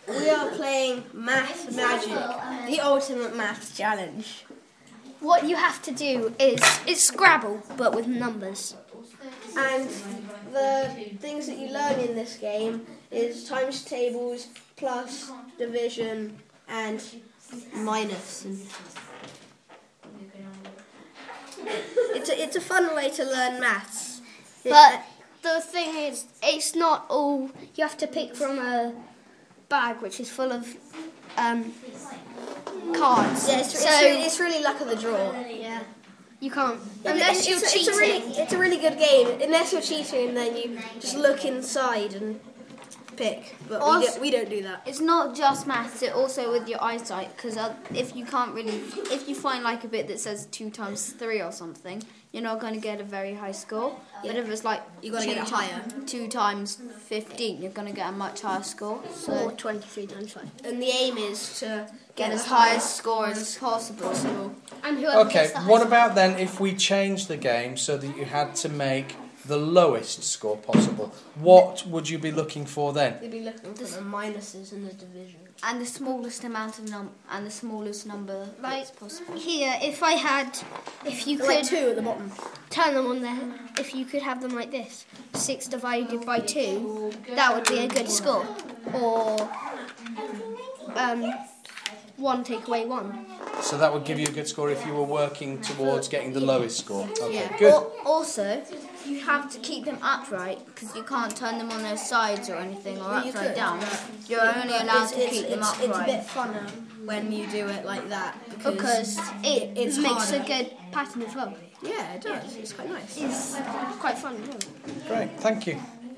We are playing Math Magic, the ultimate maths challenge. What you have to do is, it's Scrabble, but with numbers. And the things that you learn in this game is times tables, plus, division, and minus. It's a fun way to learn maths. But the thing is, it's not all. You have to pick from a bag which is full of cards. Yeah, it's really luck of the draw. Yeah, you can't unless you're cheating. It's a really good game. Unless you're cheating, then you just look inside and pick. But we don't do that. It's not just maths, it's also with your eyesight, because if you find like a bit that says 2 times 3 or something, you're not going to get a very high score. Yeah. But if it's like you got to get it higher. 2 times 15, you're going to get a much higher score. Or 23 times 5. And the aim is to Get as high a score as possible. So. And whoever Okay, gets the what highest about then if we change the game so that you had to make the lowest score possible? What would you be looking for then? You'd be looking for the minuses in the division. And the smallest amount of and the smallest number that's possible. Here, if you could Like 2 at the bottom. turn them on there, if you could have them like this, 6 divided by 2, that would be a good score. Or 1 take away 1. So that would give you a good score if you were working towards getting the lowest score. Okay, Yeah. good. Also, you have to keep them upright, because you can't turn them on their sides or anything, or You upside could, down. but You're only allowed to keep them upright. It's a bit funner when you do it like that Because it it's makes harder. a good pattern as well. Yeah, it does. It's quite nice. It's quite fun as well. Great, thank you.